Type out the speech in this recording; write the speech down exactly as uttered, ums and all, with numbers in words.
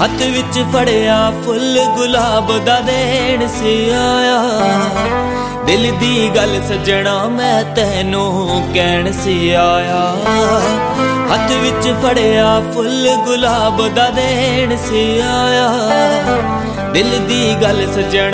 हथ विच फड़िया फुल गुलाब दा देण सी आया। दिल दी गल सजना मैं तैनू कहण सी आया। हथ विच फड़िया फुल गुलाब दा देण सी आया। दिल दी गल सजना